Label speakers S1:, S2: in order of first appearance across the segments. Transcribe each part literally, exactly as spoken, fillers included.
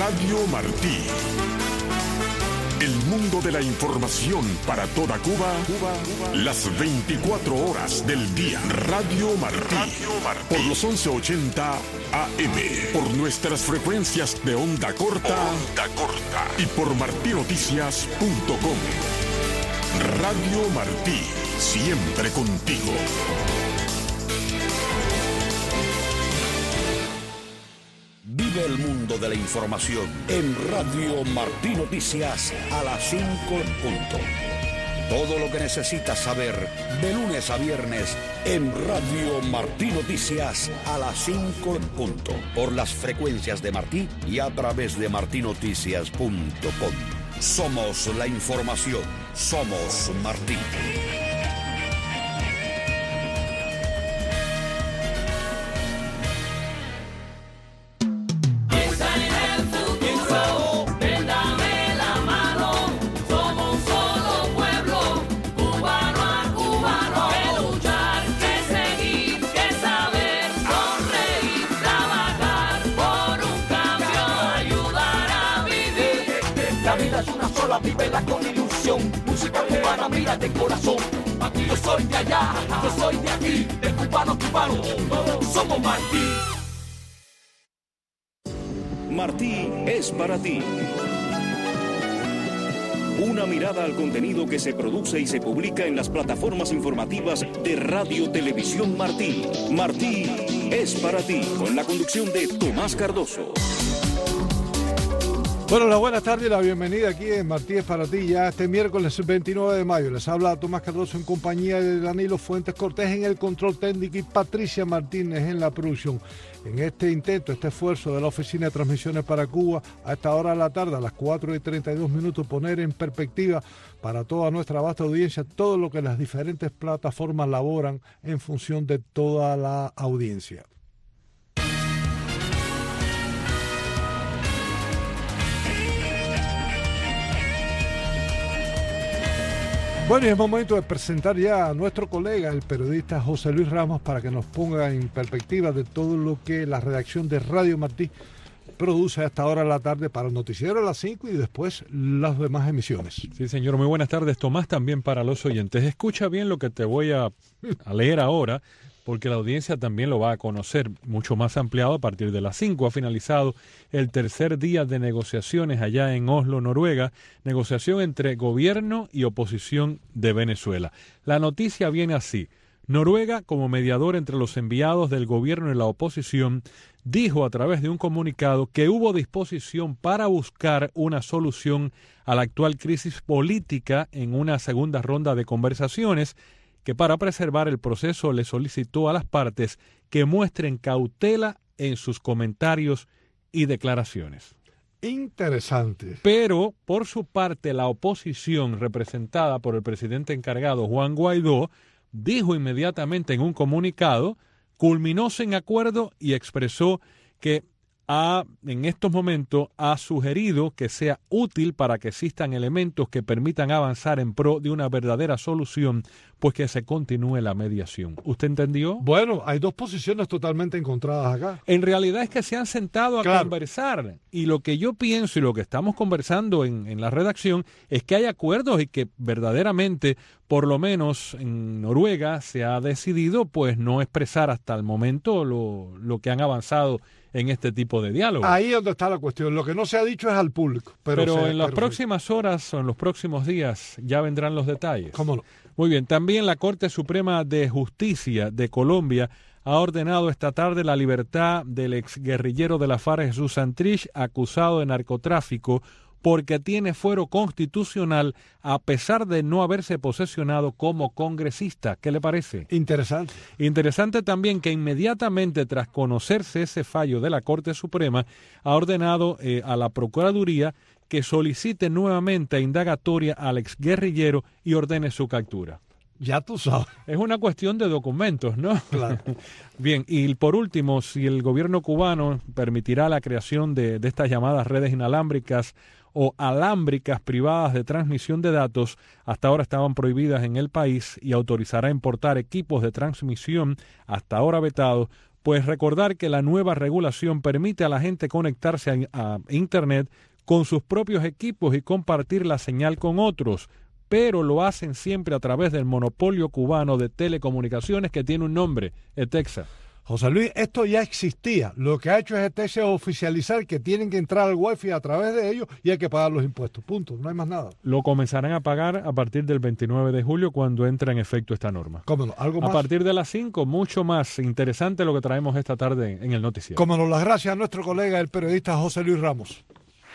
S1: Radio Martí. El mundo de la información para toda Cuba, Cuba, Cuba. Las veinticuatro horas del día. Radio Martí. Radio Martí. Por los once ochenta A M. Por nuestras frecuencias de onda corta. Onda corta. Y por martí noticias punto com. Radio Martí. Siempre contigo.
S2: Vive el mundo de la información en Radio Martí Noticias a las cinco en punto. Todo lo que necesitas saber de lunes a viernes en Radio Martí Noticias a las cinco en punto. Por las frecuencias de Martí y a través de martí noticias punto com. Somos la información. Somos Martí.
S3: Vívela con ilusión, música cubana, mira de corazón. Aquí yo soy de allá, yo soy de aquí, de cubano, cubano, todos somos Martí.
S4: Martí es para ti. Una mirada al contenido que se produce y se publica en las plataformas informativas de Radio Televisión Martí. Martí es para ti, con la conducción de Tomás Cardoso.
S5: Bueno, la buenas tardes y la bienvenida aquí en Martí es para ti, ya este miércoles veintinueve de mayo. Les habla Tomás Cardoso en compañía de Danilo Fuentes Cortés en el control técnico y Patricia Martínez en la producción. En este intento, este esfuerzo de la Oficina de Transmisiones para Cuba, a esta hora de la tarde, a las cuatro y treinta y dos minutos, poner en perspectiva para toda nuestra vasta audiencia todo lo que las diferentes plataformas laboran en función de toda la audiencia. Bueno, y es momento de presentar ya a nuestro colega, el periodista José Luis Ramos, para que nos ponga en perspectiva de todo lo que la redacción de Radio Martí produce a esta hora de la tarde para el noticiero a las cinco y después las demás emisiones.
S6: Sí, señor, muy buenas tardes, Tomás, también para los oyentes. Escucha bien lo que te voy a, a leer ahora, porque la audiencia también lo va a conocer mucho más ampliado a partir de las cinco. Ha finalizado el tercer día de negociaciones allá en Oslo, Noruega, negociación entre gobierno y oposición de Venezuela. La noticia viene así. Noruega, como mediador entre los enviados del gobierno y la oposición, dijo a través de un comunicado que hubo disposición para buscar una solución a la actual crisis política en una segunda ronda de conversaciones, que para preservar el proceso le solicitó a las partes que muestren cautela en sus comentarios y declaraciones.
S5: Interesante.
S6: Pero, por su parte, la oposición, representada por el presidente encargado Juan Guaidó, dijo inmediatamente en un comunicado, culminó sin acuerdo y expresó que ha, en estos momentos ha sugerido que sea útil para que existan elementos que permitan avanzar en pro de una verdadera solución, pues que se continúe la mediación. ¿Usted entendió?
S5: Bueno, hay dos posiciones totalmente encontradas acá.
S6: En realidad es que se han sentado a claro. conversar, y lo que yo pienso y lo que estamos conversando en, en la redacción es que hay acuerdos y que verdaderamente, por lo menos en Noruega, se ha decidido pues no expresar hasta el momento lo, lo que han avanzado en este tipo de diálogo.
S5: Ahí es donde está la cuestión. Lo que no se ha dicho es al público. Pero,
S6: pero
S5: se,
S6: en las
S5: pero
S6: próximas
S5: sí.
S6: horas o en los próximos días ya vendrán los detalles.
S5: ¿Cómo no?
S6: Muy bien. También la Corte Suprema de Justicia de Colombia ha ordenado esta tarde la libertad del exguerrillero de la FARC Jesús Santrich, acusado de narcotráfico, porque tiene fuero constitucional a pesar de no haberse posesionado como congresista. ¿Qué le parece?
S5: Interesante.
S6: Interesante también que inmediatamente tras conocerse ese fallo de la Corte Suprema, ha ordenado eh, a la Procuraduría que solicite nuevamente indagatoria al exguerrillero y ordene su captura.
S5: Ya tú sabes.
S6: Es una cuestión de documentos, ¿no?
S5: Claro.
S6: Bien, y por último, si el gobierno cubano permitirá la creación de, de estas llamadas redes inalámbricas o alámbricas privadas de transmisión de datos, hasta ahora estaban prohibidas en el país, y autorizará importar equipos de transmisión hasta ahora vetados, Pues recordar que la nueva regulación permite a la gente conectarse a, a Internet con sus propios equipos y compartir la señal con otros, pero lo hacen siempre a través del monopolio cubano de telecomunicaciones que tiene un nombre, ETEXA.
S5: José Luis, esto ya existía. Lo que ha hecho es ETEXA oficializar que tienen que entrar al Wi-Fi a través de ellos y hay que pagar los impuestos. Punto. No hay más nada.
S6: Lo comenzarán a pagar a partir del veintinueve de julio cuando entra en efecto esta norma.
S5: ¿Cómo no? ¿Algo más?
S6: A partir de las cinco, mucho más interesante lo que traemos esta tarde en el noticiero.
S5: Como no, las gracias a nuestro colega, el periodista José Luis Ramos.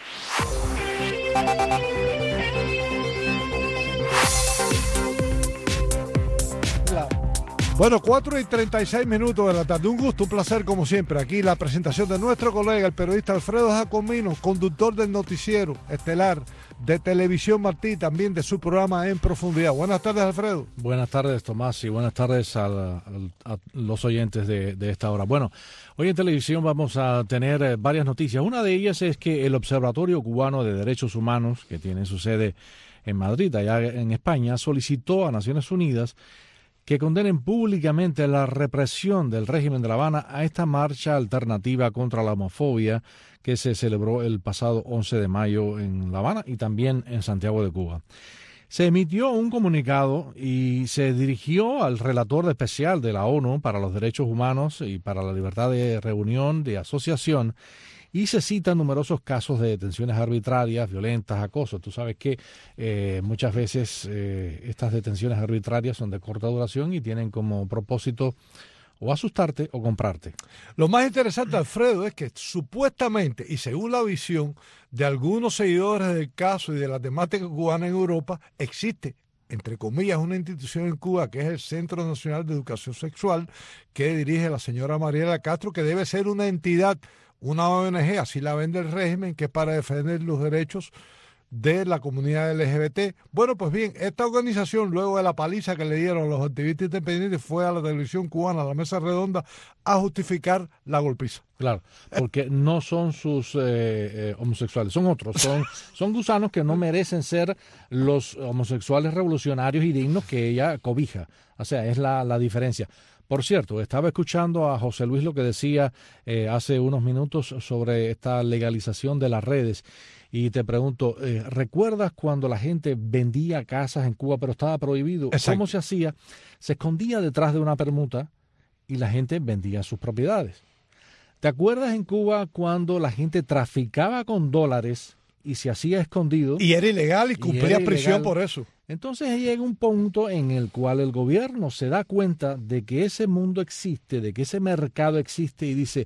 S5: Bueno, cuatro y treinta y seis minutos de la tarde. Un gusto, un placer como siempre. Aquí la presentación de nuestro colega, el periodista Alfredo Jacomino, conductor del noticiero estelar de Televisión Martí, también de su programa En Profundidad. Buenas tardes, Alfredo.
S7: Buenas tardes, Tomás, y buenas tardes a, la, a los oyentes de, de esta hora. Bueno, hoy en televisión vamos a tener eh, varias noticias. Una de ellas es que el Observatorio Cubano de Derechos Humanos, que tiene su sede en Madrid, allá en España, solicitó a Naciones Unidas que condenen públicamente la represión del régimen de La Habana a esta marcha alternativa contra la homofobia que se celebró el pasado once de mayo en La Habana y también en Santiago de Cuba. Se emitió un comunicado y se dirigió al relator especial de la ONU para los Derechos Humanos y para la libertad de reunión, de asociación, y se citan numerosos casos de detenciones arbitrarias, violentas, acoso. Tú sabes que eh, muchas veces eh, estas detenciones arbitrarias son de corta duración y tienen como propósito o asustarte o comprarte.
S5: Lo más interesante, Alfredo, es que supuestamente, y según la visión de algunos seguidores del caso y de la temática cubana en Europa, existe, entre comillas, una institución en Cuba que es el Centro Nacional de Educación Sexual, que dirige la señora Mariela Castro, que debe ser una entidad, una O N G, así la vende el régimen, que es para defender los derechos de la comunidad L G B T. Bueno, pues bien, esta organización, luego de la paliza que le dieron los activistas independientes, fue a la televisión cubana, a la mesa redonda, a justificar la golpiza.
S7: Claro, porque no son sus eh, eh, homosexuales, son otros, son, son gusanos que no merecen ser los homosexuales revolucionarios y dignos que ella cobija. O sea, es la, la diferencia. Por cierto, estaba escuchando a José Luis lo que decía eh, hace unos minutos sobre esta legalización de las redes y te pregunto, eh, ¿recuerdas cuando la gente vendía casas en Cuba pero estaba prohibido?
S5: Exacto.
S7: ¿Cómo se hacía? Se escondía detrás de una permuta y la gente vendía sus propiedades. ¿Te acuerdas en Cuba cuando la gente traficaba con dólares y se hacía escondido?
S5: Y era ilegal y cumplía
S7: y
S5: prisión por eso.
S7: Entonces llega un punto en el cual el gobierno se da cuenta de que ese mundo existe, de que ese mercado existe y dice,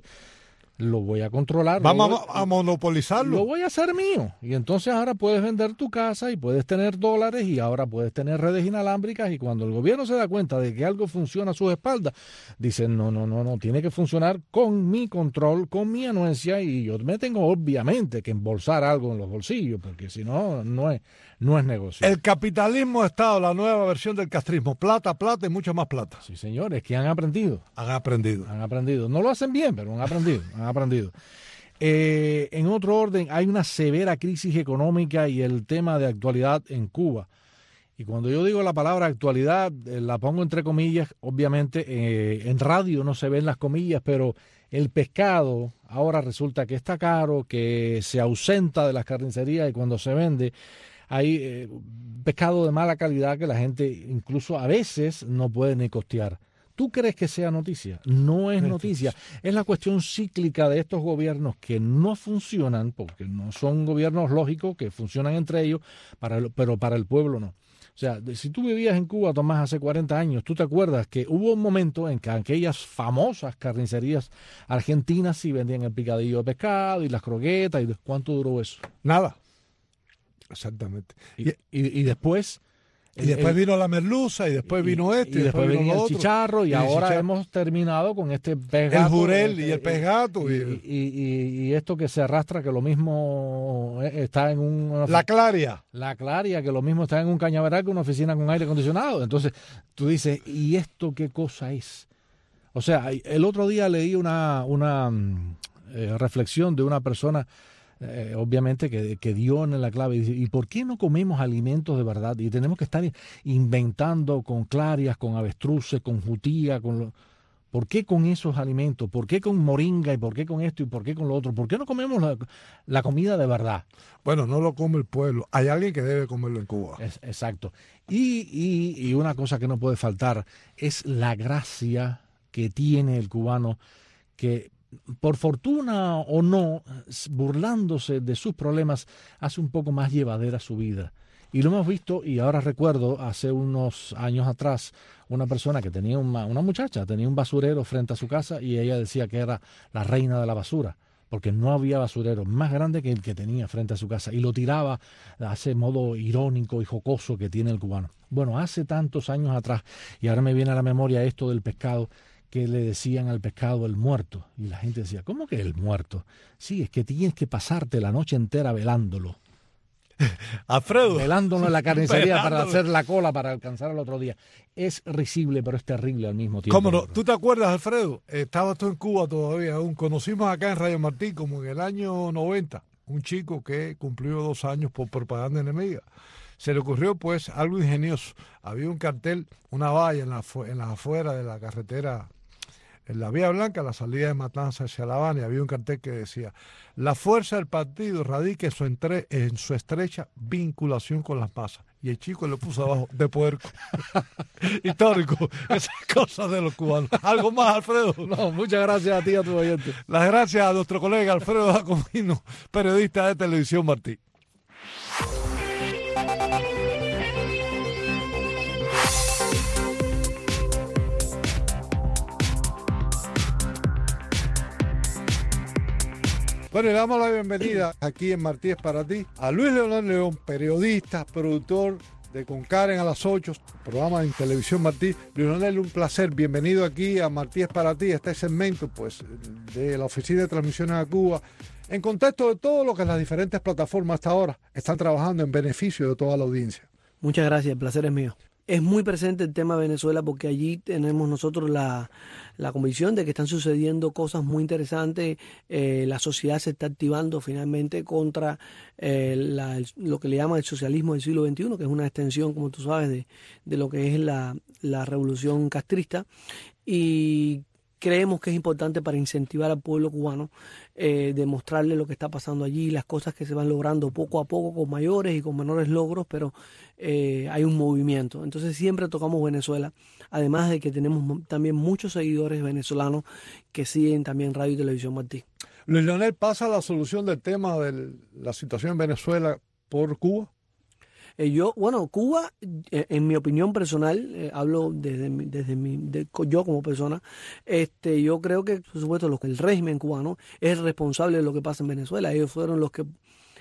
S7: lo voy a controlar.
S5: Vamos
S7: voy,
S5: a monopolizarlo.
S7: Lo voy a hacer mío. Y entonces ahora puedes vender tu casa y puedes tener dólares y ahora puedes tener redes inalámbricas y cuando el gobierno se da cuenta de que algo funciona a sus espaldas, dicen, no, no, no, no, tiene que funcionar con mi control, con mi anuencia y yo me tengo obviamente que embolsar algo en los bolsillos porque si no, no es, no es negocio.
S5: El capitalismo ha estado la nueva versión del castrismo. Plata, plata y mucha más plata.
S7: Sí, señores, que han aprendido.
S5: Han aprendido.
S7: Han aprendido. No lo hacen bien, pero han aprendido. Han aprendido. Eh, en otro orden, hay una severa crisis económica y el tema de actualidad en Cuba. Y cuando yo digo la palabra actualidad, eh, la pongo entre comillas, obviamente eh, en radio no se ven las comillas, pero el pescado ahora resulta que está caro, que se ausenta de las carnicerías y cuando se vende hay eh, pescado de mala calidad que la gente incluso a veces no puede ni costear. ¿Tú crees que sea noticia? No es noticia. Es la cuestión cíclica de estos gobiernos que no funcionan, porque no son gobiernos lógicos, que funcionan entre ellos, para el, pero para el pueblo no. O sea, si tú vivías en Cuba, Tomás, hace cuarenta años, tú te acuerdas que hubo un momento en que aquellas famosas carnicerías argentinas sí vendían el picadillo de pescado y las croquetas. ¿Y cuánto duró eso?
S5: Nada. Exactamente.
S7: Y, y, y después...
S5: Y después el, vino la merluza, y después vino este,
S7: y, y después, después vino el
S5: chicharro,
S7: y, y ahora chicharro. Hemos terminado con este pez gato.
S5: El jurel y el pez gato.
S7: Y, y, y, y esto que se arrastra, que lo mismo está en un...
S5: La claria.
S7: La claria, que lo mismo está en un cañaveral que una oficina con aire acondicionado. Entonces, tú dices, ¿y esto qué cosa es? O sea, el otro día leí una, una eh, reflexión de una persona... Eh, obviamente que, que dio en la clave y dice, ¿y por qué no comemos alimentos de verdad? Y tenemos que estar inventando con clarias, con avestruces, con jutía, con lo... ¿Por qué con esos alimentos? ¿Por qué con moringa? ¿Y por qué con esto? ¿Y por qué con lo otro? ¿Por qué no comemos la, la comida de verdad?
S5: Bueno, no lo come el pueblo. Hay alguien que debe comerlo en Cuba.
S7: Es, exacto. Y, y, y una cosa que no puede faltar es la gracia que tiene el cubano, que por fortuna o no, burlándose de sus problemas, hace un poco más llevadera su vida. Y lo hemos visto, y ahora recuerdo, hace unos años atrás, una persona que tenía una, una muchacha, tenía un basurero frente a su casa y ella decía que era la reina de la basura, porque no había basurero más grande que el que tenía frente a su casa, y lo tiraba a ese modo irónico y jocoso que tiene el cubano. Bueno, hace tantos años atrás, y ahora me viene a la memoria esto del pescado, que le decían al pescado el muerto, y la gente decía, ¿cómo que el muerto? Sí, es que tienes que pasarte la noche entera velándolo.
S5: Alfredo.
S7: Velándolo en la carnicería para hacer la cola para alcanzar el otro día. Es risible, pero es terrible al mismo tiempo.
S5: ¿Cómo no? ¿Tú te acuerdas, Alfredo? Estabas tú en Cuba todavía aún. Conocimos acá en Radio Martín, como en el año noventa, un chico que cumplió dos años por propaganda enemiga. Se le ocurrió, pues, algo ingenioso. Había un cartel, una valla en la, en las afueras de la carretera, en la Vía Blanca, la salida de Matanzas hacia La Habana, y había un cartel que decía: la fuerza del partido radica en su, entre, en su estrecha vinculación con las masas. Y el chico le puso abajo, de puerco. Histórico, esas cosas de los cubanos. ¿Algo más, Alfredo?
S7: No, muchas gracias a ti y a tu oyente.
S5: Las gracias a nuestro colega Alfredo Jacomino, periodista de Televisión Martí. Bueno, le damos la bienvenida aquí en Martí es para ti a Luis Leonel León, periodista, productor de Con Karen a las ocho, programa en Televisión Martí. Luis Leonel, un placer. Bienvenido aquí a Martí es para ti, este segmento pues de la Oficina de Transmisiones a Cuba, en contexto de todo lo que las diferentes plataformas hasta ahora están trabajando en beneficio de toda la audiencia.
S8: Muchas gracias, el placer es mío. Es muy presente el tema de Venezuela porque allí tenemos nosotros la, la convicción de que están sucediendo cosas muy interesantes. Eh, la sociedad se está activando finalmente contra eh, la, el, lo que le llaman el socialismo del siglo veintiuno, que es una extensión, como tú sabes, de, de lo que es la, la revolución castrista. Y creemos que es importante para incentivar al pueblo cubano, eh, demostrarle lo que está pasando allí, las cosas que se van logrando poco a poco, con mayores y con menores logros, pero eh, hay un movimiento. Entonces siempre tocamos Venezuela, además de que tenemos también muchos seguidores venezolanos que siguen también Radio y Televisión Martí.
S5: Luis Leonel, ¿pasa la solución del tema de la situación en Venezuela por Cuba?
S8: Eh, yo, bueno, Cuba, eh, en mi opinión personal, eh, hablo desde, mi, desde mi, de, yo como persona, este, yo creo que, por supuesto, lo que el régimen cubano es responsable de lo que pasa en Venezuela. Ellos fueron los que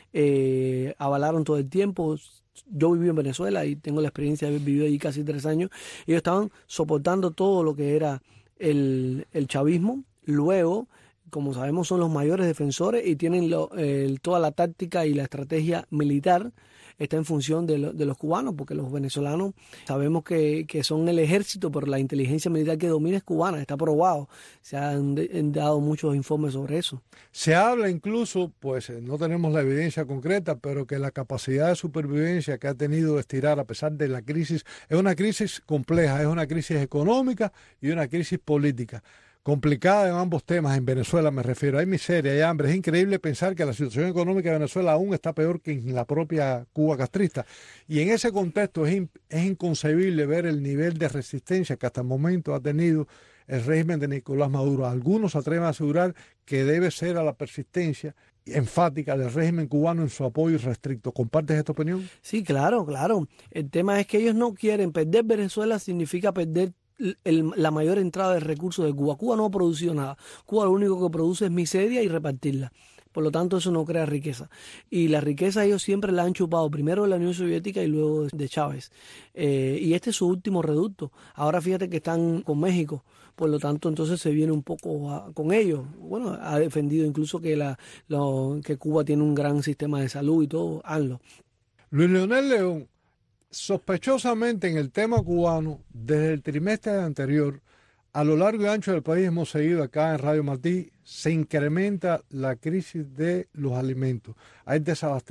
S8: eh, avalaron todo el tiempo. Yo viví en Venezuela y tengo la experiencia de haber vivido allí casi tres años. Ellos estaban soportando todo lo que era el, el chavismo. Luego, como sabemos, son los mayores defensores y tienen lo, eh, toda la táctica y la estrategia militar está en función de, lo, de los cubanos, porque los venezolanos sabemos que, que son el ejército, pero la inteligencia militar que domina es cubana, está probado. Se han, de, han dado muchos informes sobre eso.
S5: Se habla incluso, pues no tenemos la evidencia concreta, pero que la capacidad de supervivencia que ha tenido Estirar a pesar de la crisis, es una crisis compleja, es una crisis económica y una crisis política. Complicada en ambos temas, en Venezuela me refiero. Hay miseria, hay hambre. Es increíble pensar que la situación económica de Venezuela aún está peor que en la propia Cuba castrista. Y en ese contexto es, in, es inconcebible ver el nivel de resistencia que hasta el momento ha tenido el régimen de Nicolás Maduro. Algunos se atreven a asegurar que debe ser a la persistencia enfática del régimen cubano en su apoyo irrestricto. ¿Compartes esta opinión?
S8: Sí, claro, claro. El tema es que ellos no quieren perder Venezuela, significa perder El, la mayor entrada de recursos de Cuba. Cuba no ha producido nada. Cuba lo único que produce es miseria y repartirla. Por lo tanto, eso no crea riqueza. Y la riqueza ellos siempre la han chupado, primero de la Unión Soviética y luego de Chávez. Eh, y este es su último reducto. Ahora fíjate que están con México. Por lo tanto, entonces se viene un poco a, con ellos. Bueno, ha defendido incluso que, la, lo, que Cuba tiene un gran sistema de salud y todo. Hazlo.
S5: Luis Leonel León, sospechosamente en el tema cubano, desde el trimestre anterior, a lo largo y ancho del país hemos seguido acá en Radio Martí, se incrementa la crisis de los alimentos. Hay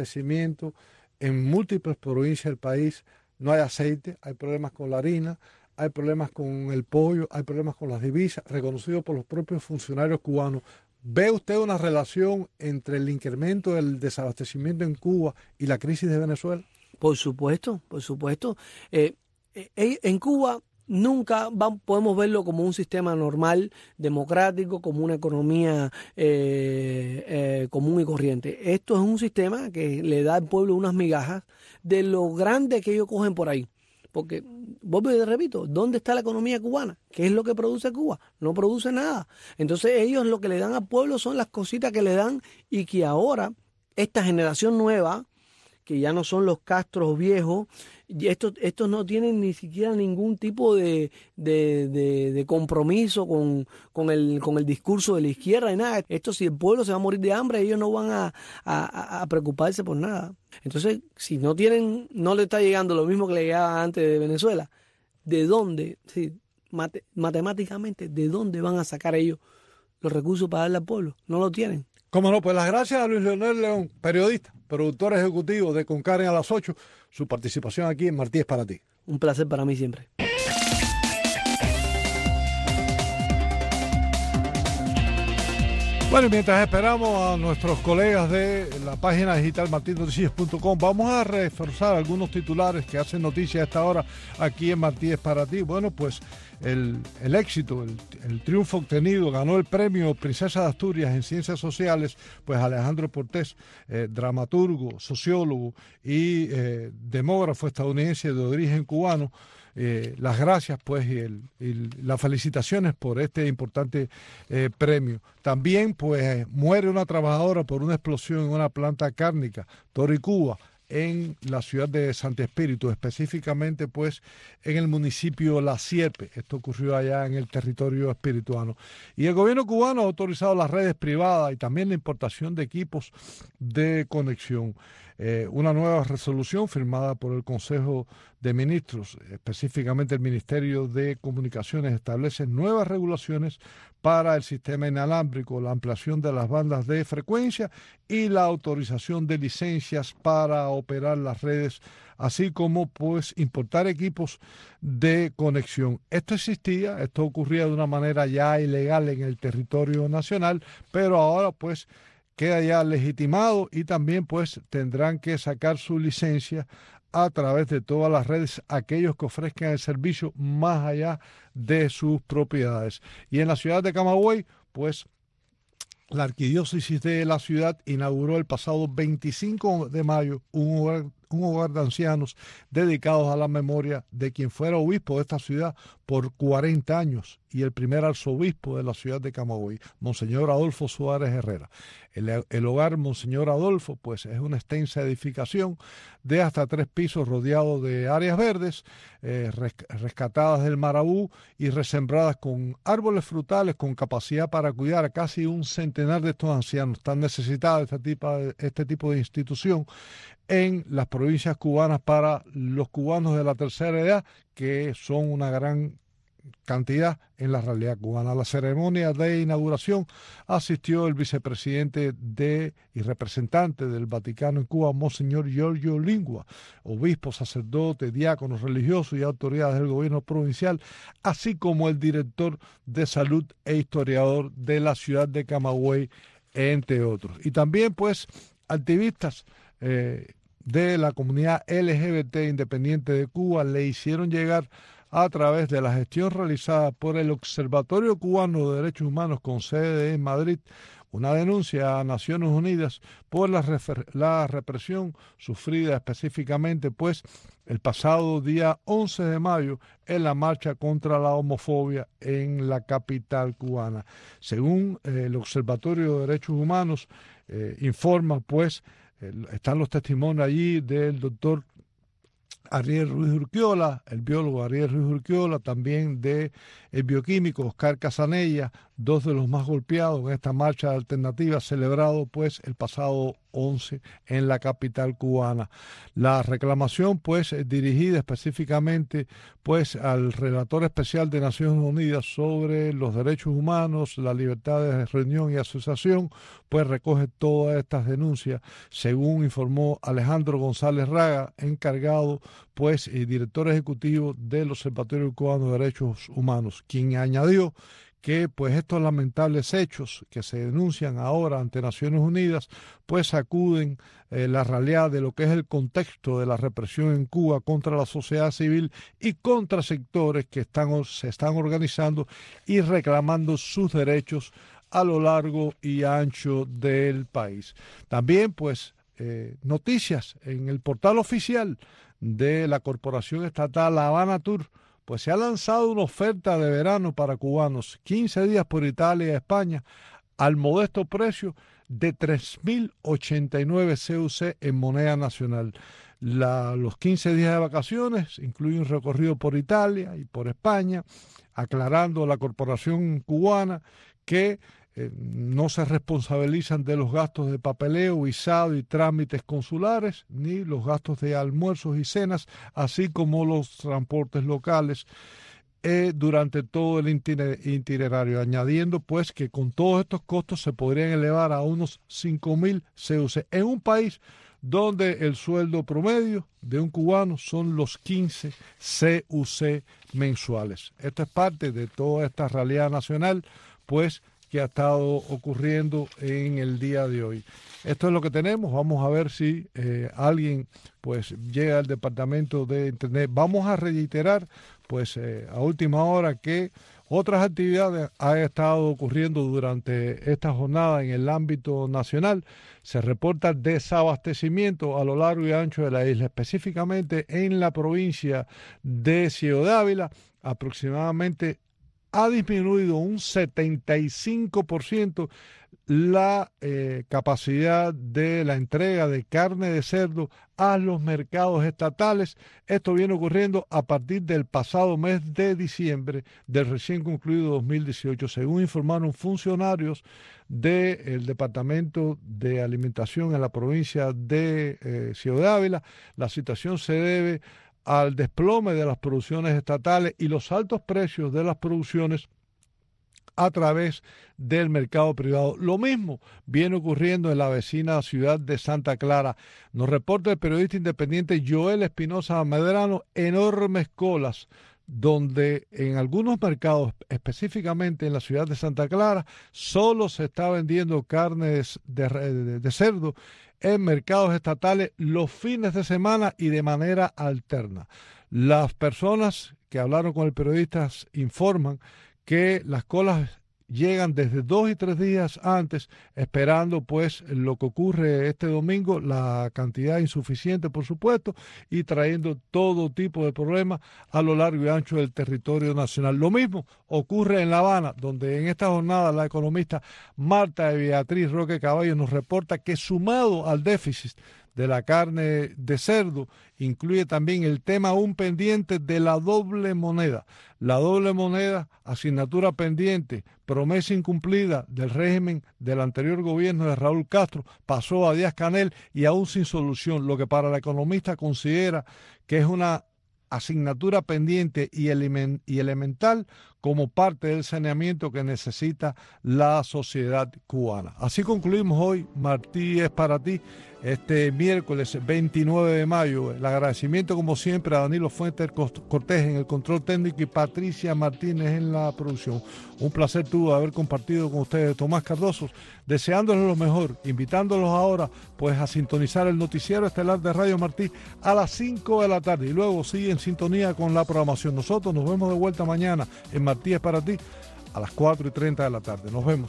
S5: desabastecimiento en múltiples provincias del país, no hay aceite, hay problemas con la harina, hay problemas con el pollo, hay problemas con las divisas, reconocidos por los propios funcionarios cubanos. ¿Ve usted una relación entre el incremento del desabastecimiento en Cuba y la crisis de Venezuela?
S8: Por supuesto, por supuesto. Eh, eh, en Cuba nunca va, podemos verlo como un sistema normal, democrático, como una economía eh, eh, común y corriente. Esto es un sistema que le da al pueblo unas migajas de lo grande que ellos cogen por ahí. Porque, vuelvo y repito, ¿dónde está la economía cubana? ¿Qué es lo que produce Cuba? No produce nada. Entonces ellos lo que le dan al pueblo son las cositas que le dan y que ahora esta generación nueva, que ya no son los Castros viejos, y estos, estos no tienen ni siquiera ningún tipo de, de, de, de compromiso con, con, el, con el discurso de la izquierda y nada. Esto, si el pueblo se va a morir de hambre, ellos no van a, a, a preocuparse por nada. Entonces, si no tienen, no le está llegando lo mismo que le llegaba antes de Venezuela, ¿de dónde, sí, mate, matemáticamente, de dónde van a sacar ellos los recursos para darle al pueblo? No lo tienen.
S5: Cómo no, pues las gracias a Luis Leonel León, periodista, productor ejecutivo de Con Karen a las ocho, su participación aquí en Martí es para ti.
S8: Un placer para mí siempre.
S5: Bueno, y mientras esperamos a nuestros colegas de la página digital martin noticias punto com, vamos a reforzar algunos titulares que hacen noticia a esta hora aquí en Martí es para ti. Bueno, pues el, el éxito, el, el triunfo obtenido, ganó el premio Princesa de Asturias en Ciencias Sociales, pues Alejandro Portés, eh, dramaturgo, sociólogo y eh, demógrafo estadounidense de origen cubano. Eh, las gracias pues y, el, y las felicitaciones por este importante eh, premio. También pues muere una trabajadora por una explosión en una planta cárnica, Toricuba, en la ciudad de Santo Espíritu, específicamente pues en el municipio La Sierpe. Esto ocurrió allá en el territorio espirituano. Y el gobierno cubano ha autorizado las redes privadas y también la importación de equipos de conexión. Eh, una nueva resolución firmada por el Consejo de Ministros, específicamente el Ministerio de Comunicaciones, establece nuevas regulaciones para el sistema inalámbrico, la ampliación de las bandas de frecuencia y la autorización de licencias para operar las redes, así como pues importar equipos de conexión. Esto existía, esto ocurría de una manera ya ilegal en el territorio nacional, pero ahora pues queda ya legitimado y también pues tendrán que sacar su licencia a través de todas las redes aquellos que ofrezcan el servicio más allá de sus propiedades. Y en la ciudad de Camagüey, pues la arquidiócesis de la ciudad inauguró el pasado veinticinco de mayo un hogar, un hogar de ancianos dedicados a la memoria de quien fuera obispo de esta ciudad por cuarenta años y el primer arzobispo de la ciudad de Camagüey, Monseñor Adolfo Suárez Herrera. El, el hogar Monseñor Adolfo pues es una extensa edificación de hasta tres pisos rodeado de áreas verdes, eh, res, rescatadas del Marabú y resembradas con árboles frutales con capacidad para cuidar a casi un centenar de estos ancianos tan necesitados de este tipo de, este tipo de institución en las provincias cubanas para los cubanos de la tercera edad, que son una gran cantidad en la realidad cubana. A la ceremonia de inauguración asistió el vicepresidente de y representante del Vaticano en Cuba, Monseñor Giorgio Lingua, obispo, sacerdote, diáconos religiosos y autoridades del gobierno provincial, así como el director de salud e historiador de la ciudad de Camagüey, entre otros. Y también pues activistas eh, de la comunidad L G B T independiente de Cuba le hicieron llegar a través de la gestión realizada por el Observatorio Cubano de Derechos Humanos con sede en Madrid una denuncia a Naciones Unidas por la, refer- la represión sufrida específicamente pues el pasado día once de mayo en la marcha contra la homofobia en la capital cubana. Según eh, el Observatorio de Derechos Humanos eh, informa pues eh, están los testimonios allí del doctor Ariel Ruiz Urquiola, el biólogo Ariel Ruiz Urquiola, también de el bioquímico Oscar Casanella, dos de los más golpeados en esta marcha alternativa celebrado pues el pasado once en la capital cubana. La reclamación pues dirigida específicamente pues al relator especial de Naciones Unidas sobre los derechos humanos, la libertad de reunión y asociación, pues recoge todas estas denuncias, según informó Alejandro González Raga, encargado pues y director ejecutivo del Observatorio Cubano de Derechos Humanos, quien añadió que pues estos lamentables hechos que se denuncian ahora ante Naciones Unidas pues sacuden eh, la realidad de lo que es el contexto de la represión en Cuba contra la sociedad civil y contra sectores que están, se están organizando y reclamando sus derechos a lo largo y ancho del país. También pues eh, noticias en el portal oficial de la Corporación Estatal La Habana Tour, pues se ha lanzado una oferta de verano para cubanos, quince días por Italia y España, al modesto precio de tres mil ochenta y nueve C U C en moneda nacional. La, los quince días de vacaciones incluyen un recorrido por Italia y por España, aclarando a la corporación cubana que eh, no se responsabilizan de los gastos de papeleo, visado y trámites consulares, ni los gastos de almuerzos y cenas, así como los transportes locales eh, durante todo el itinerario, añadiendo pues que con todos estos costos se podrían elevar a unos cinco mil C U C en un país donde el sueldo promedio de un cubano son los quince C U C mensuales. Esto es parte de toda esta realidad nacional, pues, que ha estado ocurriendo en el día de hoy. Esto es lo que tenemos. Vamos a ver si eh, alguien pues llega al departamento de Internet. Vamos a reiterar pues eh, a última hora que otras actividades han estado ocurriendo durante esta jornada en el ámbito nacional. Se reporta desabastecimiento a lo largo y ancho de la isla, específicamente en la provincia de Ciego de Ávila, aproximadamente ha disminuido un setenta y cinco por ciento la eh, capacidad de la entrega de carne de cerdo a los mercados estatales. Esto viene ocurriendo a partir del pasado mes de diciembre del recién concluido dos mil dieciocho, según informaron funcionarios del Departamento de Alimentación en la provincia de eh, Ciego de Ávila. La situación se debe al desplome de las producciones estatales y los altos precios de las producciones a través del mercado privado. Lo mismo viene ocurriendo en la vecina ciudad de Santa Clara. Nos reporta el periodista independiente Joel Espinosa Medrano enormes colas, donde en algunos mercados, específicamente en la ciudad de Santa Clara, solo se está vendiendo carne de, de, de cerdo en mercados estatales los fines de semana y de manera alterna. Las personas que hablaron con el periodista informan que las colas llegan desde dos y tres días antes, esperando pues lo que ocurre este domingo, la cantidad insuficiente por supuesto, y trayendo todo tipo de problemas a lo largo y ancho del territorio nacional. Lo mismo ocurre en La Habana, donde en esta jornada la economista Marta Beatriz Roque Caballo nos reporta que sumado al déficit de la carne de cerdo, incluye también el tema aún pendiente de la doble moneda. La doble moneda, asignatura pendiente, promesa incumplida del régimen del anterior gobierno de Raúl Castro, pasó a Díaz-Canel y aún sin solución, lo que para la economista considera que es una asignatura pendiente y, element, y elemental como parte del saneamiento que necesita la sociedad cubana. Así concluimos hoy, Martí es para ti, este miércoles veintinueve de mayo. El agradecimiento como siempre a Danilo Fuentes Cortés en el control técnico y Patricia Martínez en la producción. Un placer tuvo haber compartido con ustedes, Tomás Cardoso, deseándoles lo mejor, invitándolos ahora pues a sintonizar el noticiero estelar de Radio Martí a las cinco de la tarde y luego sigue en sintonía con la programación. Nosotros nos vemos de vuelta mañana en Martí es para ti a las cuatro y treinta de la tarde. Nos vemos.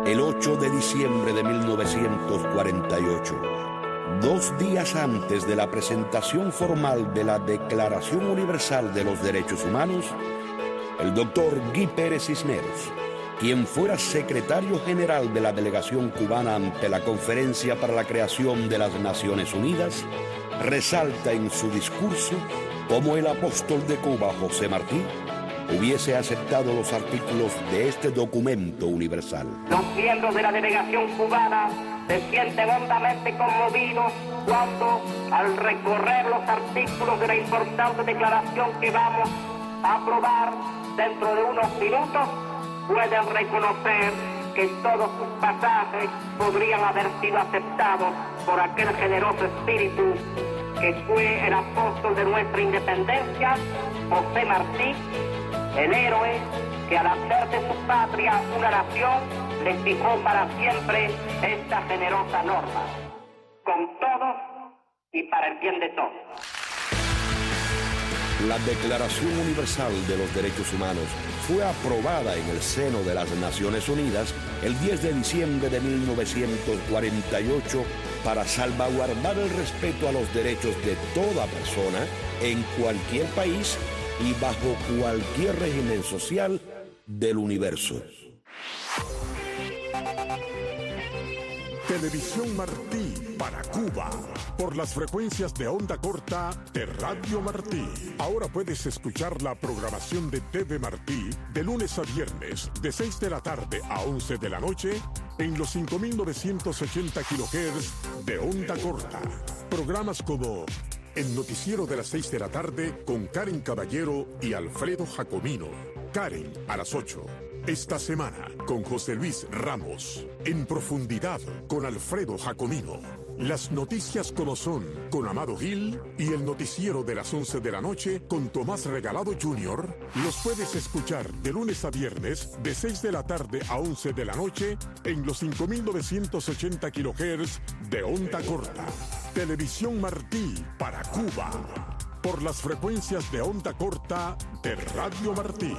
S2: el ocho de diciembre de mil novecientos cuarenta y ocho, dos días antes de la presentación formal de la Declaración Universal de los Derechos Humanos, el doctor Guy Pérez Cisneros, quien fuera secretario general de la delegación cubana ante la Conferencia para la Creación de las Naciones Unidas, resalta en su discurso cómo el apóstol de Cuba, José Martí, hubiese aceptado los artículos de este documento universal.
S9: Los miembros de la delegación cubana se sienten hondamente conmovidos cuando, al recorrer los artículos de la importante declaración que vamos a aprobar dentro de unos minutos, pueden reconocer que todos sus pasajes podrían haber sido aceptados por aquel generoso espíritu que fue el apóstol de nuestra independencia, José Martí, el héroe que al hacer de su patria una nación le fijó para siempre esta generosa norma, con todos y para el bien de todos.
S2: La Declaración Universal de los Derechos Humanos fue aprobada en el seno de las Naciones Unidas el diez de diciembre de mil novecientos cuarenta y ocho para salvaguardar el respeto a los derechos de toda persona en cualquier país y bajo cualquier régimen social del universo.
S1: Televisión Martí para Cuba, por las frecuencias de onda corta de Radio Martí. Ahora puedes escuchar la programación de T V Martí de lunes a viernes, de seis de la tarde a once de la noche, en los cinco mil novecientos ochenta kilohertz de onda corta. Programas como El Noticiero de las seis de la tarde con Karen Caballero y Alfredo Jacomino. Karen a las ocho. Esta semana con José Luis Ramos. En Profundidad con Alfredo Jacomino. Las noticias como son con Amado Gil y el noticiero de las once de la noche con Tomás Regalado junior los puedes escuchar de lunes a viernes de seis de la tarde a once de la noche en los cinco mil novecientos ochenta kilohertz de onda corta. Televisión Martí para Cuba, por las frecuencias de onda corta de Radio Martí.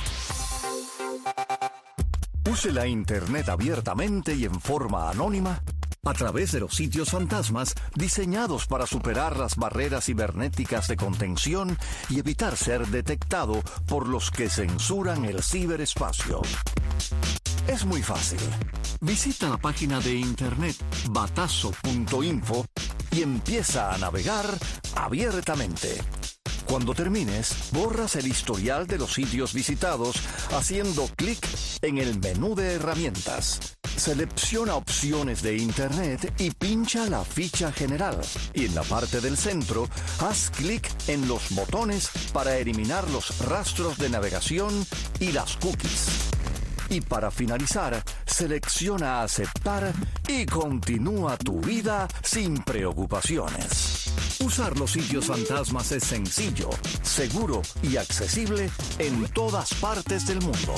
S10: Use la Internet abiertamente y en forma anónima a través de los sitios fantasmas diseñados para superar las barreras cibernéticas de contención y evitar ser detectado por los que censuran el ciberespacio. Es muy fácil. Visita la página de internet batazo punto info y empieza a navegar abiertamente. Cuando termines, borras el historial de los sitios visitados haciendo clic en el menú de herramientas. Selecciona opciones de Internet y pincha la ficha general. Y en la parte del centro, haz clic en los botones para eliminar los rastros de navegación y las cookies. Y para finalizar, selecciona aceptar y continúa tu vida sin preocupaciones. Usar los sitios fantasmas es sencillo, seguro y accesible en todas partes del mundo.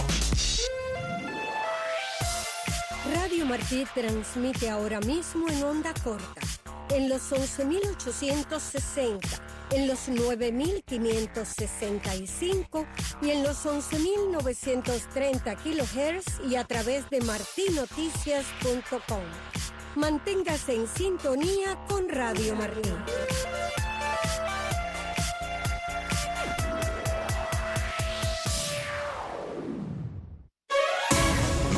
S11: Radio Martí transmite ahora mismo en onda corta, en los once mil ochocientos sesenta, en los nueve mil quinientos sesenta y cinco y en los once mil novecientos treinta kilohertz y a través de marti noticias punto com. Manténgase en sintonía con Radio Martí.